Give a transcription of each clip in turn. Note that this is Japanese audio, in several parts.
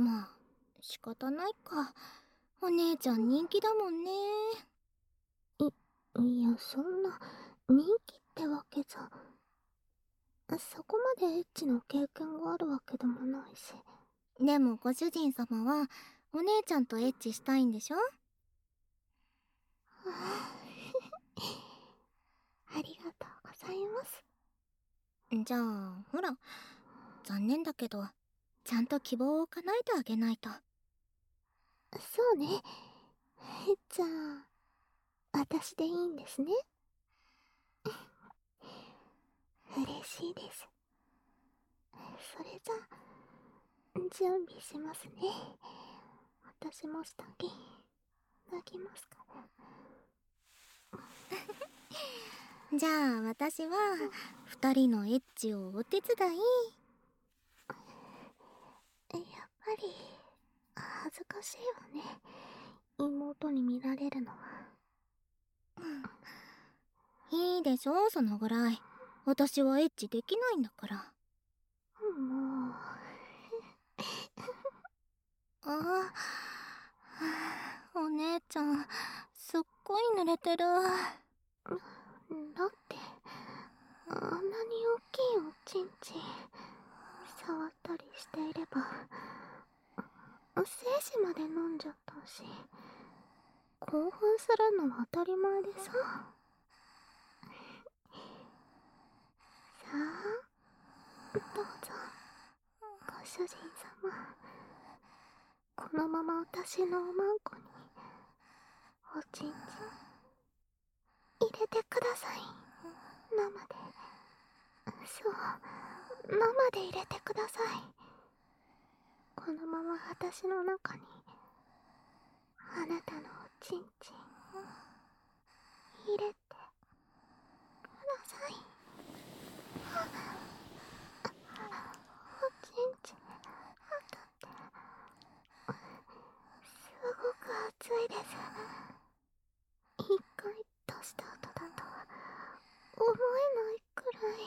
まあ仕方ないか。お姉ちゃん人気だもんね。 いや、そんな人気ってわけじゃ。そこまでエッチの経験があるわけでもないし。 でもご主人様はお姉ちゃんとエッチしたいんでしょ？ ありがとうございます。 じゃあほら、残念だけどちゃんと希望を叶えてあげないと。 そうね。じゃあ、私でいいんですね。嬉しいです。それじゃあ、準備しますね。私も下着脱ぎますから。 じゃあ私は二人のエッチをお手伝い。 やっぱり恥ずかしいわね、妹に見られるのは。 いいでしょ、そのぐらい。私はエッチできないんだから。 もああ、お姉ちゃんすっごい濡れてる。 だってあんなに大きいおちんちん触ったりしていれば精子まで飲んじゃったし、興奮するのは当たり前でさ。さあ、どうぞご主人様。このまま私のおまんこにおちんちん入れてください。生で。そう、生で入れてください。このまま私の中にあなたのおちんちん入れてください。おちんちん当たってすごく熱いです。一回出した後だと思えないくらい。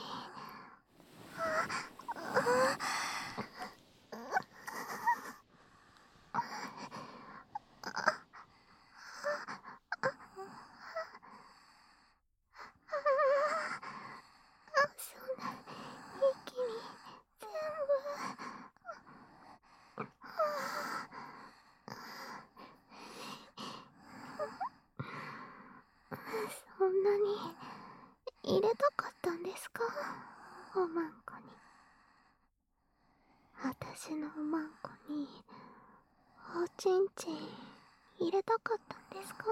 そんな一気に全部。そんなに入れたかったんですか、おまんこに。私のおまんこにおちんちん入れたかったんですか？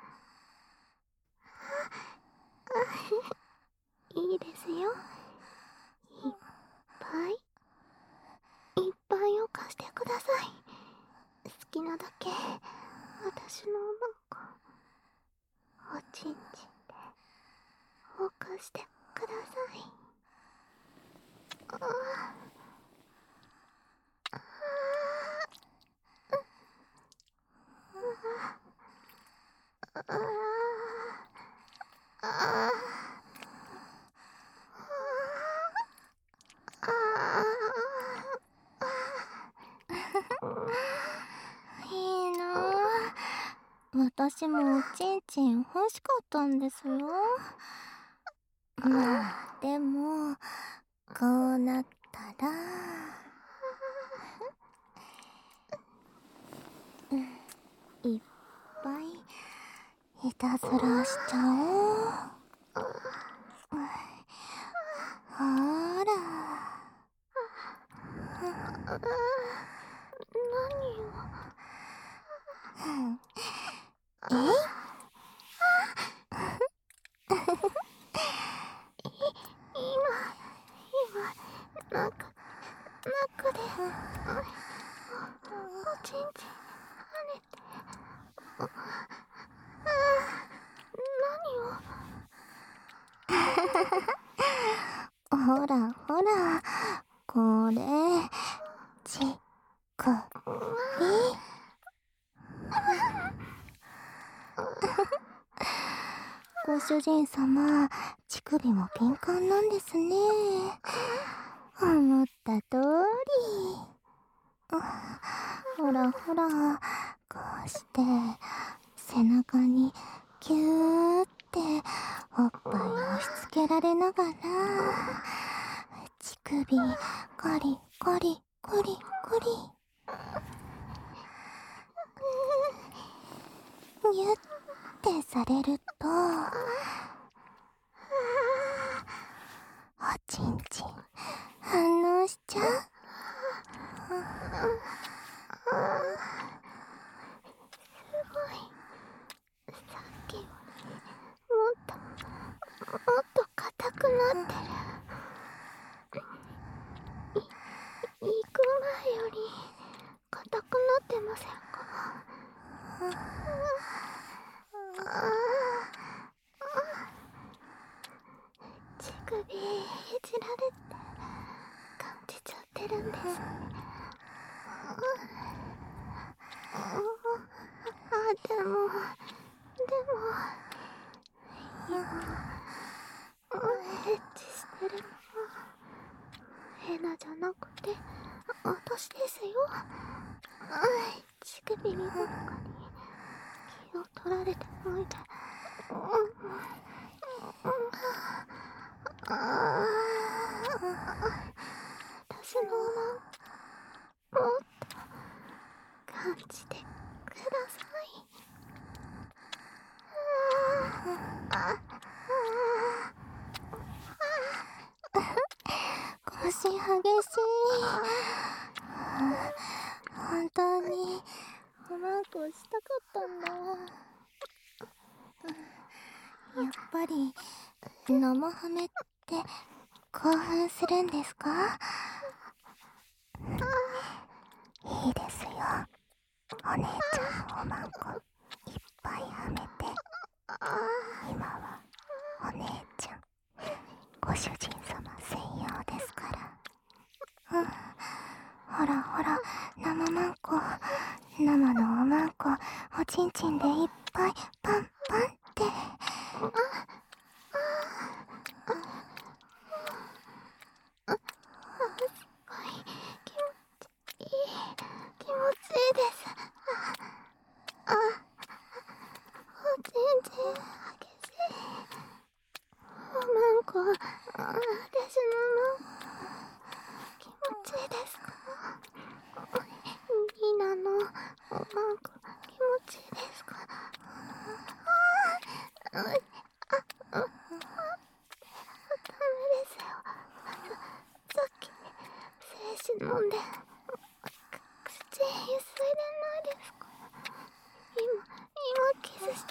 いいですよ。いっぱいいっぱいを貸してください。好きなだけ私のおまんこおちんちんでお貸してください。あああああいいなあ。私もおちんちん欲しかったんですよ。まあでもこうなったらいっぱいいたずらしちゃおう。ほら。 何を。 えい。 今中でおちんちん跳ねて。 ほらほら、これちくり。ご主人様、乳首も敏感なんですね。思った通り。 らほら、こうして背中にギューっておっぱい押し付けられながら、乳首コリコリコリコリ、ギュッてされると、おちんちん反応しちゃう。 さっきよりもっと硬くなってる。行く前より硬くなってませんか？乳首いじられて感じちゃってるんです。でもエッチしてるのはヘナじゃなくて私ですよ。乳首見の中に気を取られておいて、私のもっと感じてください。 腰激しい。本当におまんこしたかったんだ。やっぱりのもはめって興奮するんですか？いいですよ。お姉ちゃんおまんこいっぱいはめて、今はお姉ちゃんご主人様専用ですから。ほらほら、生まんこ、生のおまんこ、おちんちんでいっぱいパンパンって。 気持ちいいです。おちんちん激しい。おまんこ、私の気持ちいいですか？ニナのおまんこ気持ちいいですか？ダメですよ。さっき精子飲んで口ゆすいでないですか？今キスして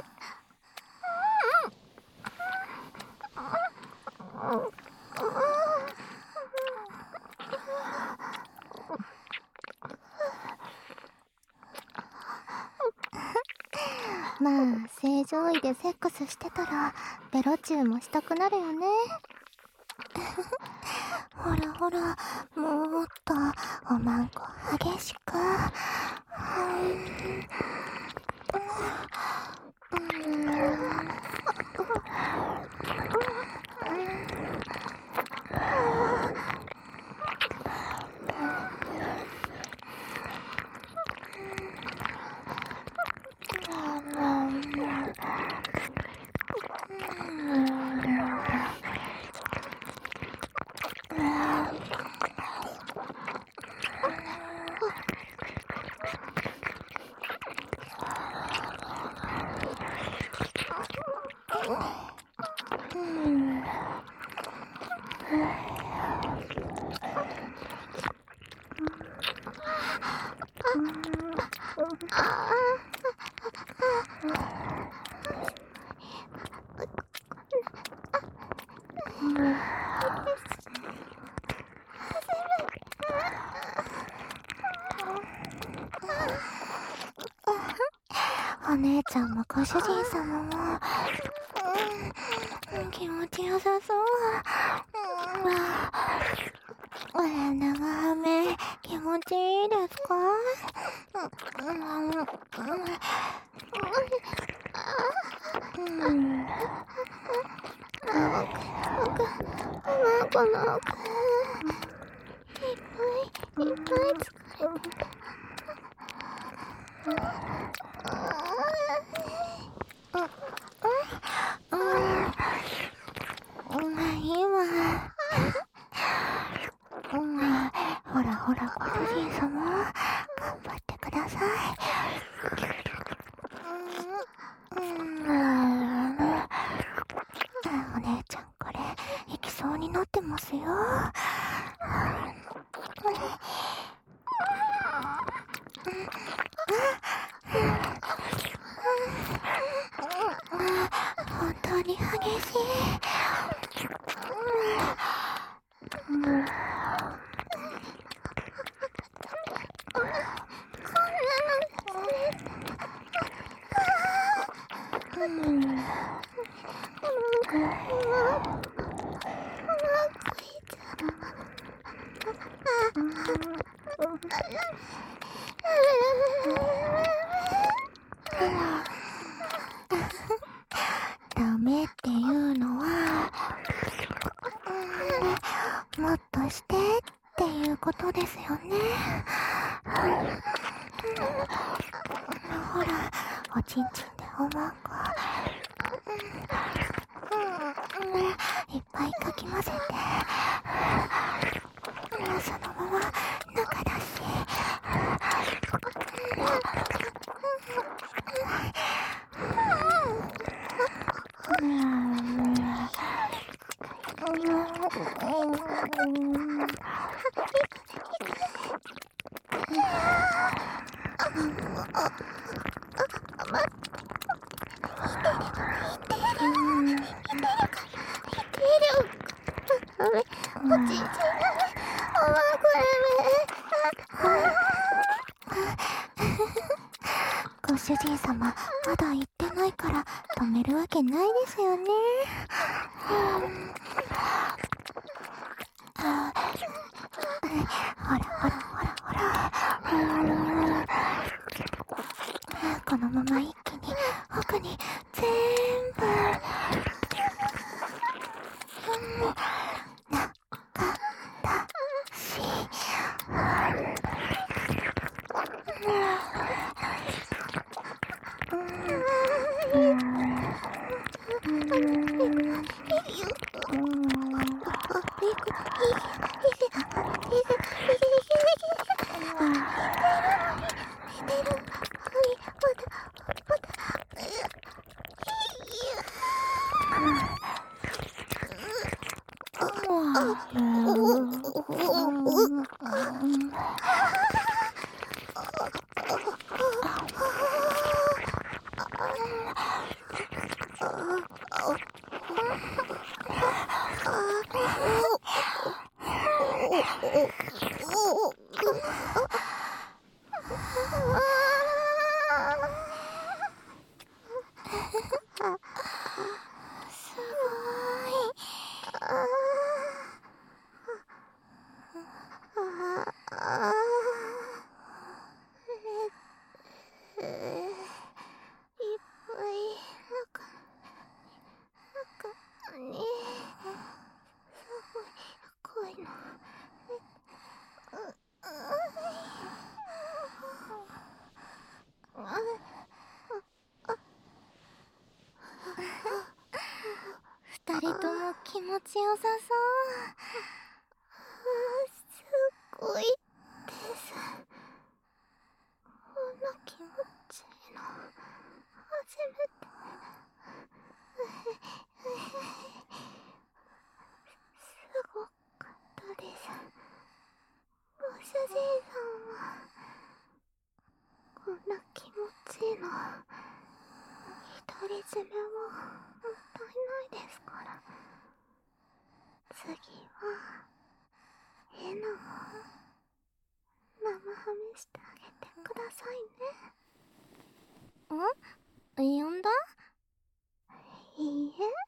まあ正常位でセックスしてたらベロチューもしたくなるよね。ほらほら、もっとおまんこ激しく。お姉ちゃんもご主人様も、気持ちよさそう。長め気持ちいいですか？ この奥いっぱい疲れてた。 ほらほら、ご主人様、頑張ってください。お姉ちゃん、これ行きそうになってますよ。本当に激しい。ダメっていうのは、もっとしてっていうことですよね。ほら、おちんちんでおまんこいっぱいかき混ぜて、そのまま中だし、ご主人様、まだ行ってないから止めるわけないですよね。ほらほらほらほら。このまま一気に奥に全部中だし、二人とも気持ちよさそう。すごいです。こんな気持ちいいの初めて。すごかったです。ご主人さんはこんな気持ちいいの独り占めももったいないですから。次は絵の生ハメしてあげてくださいね。ん？呼んだ？いいえ。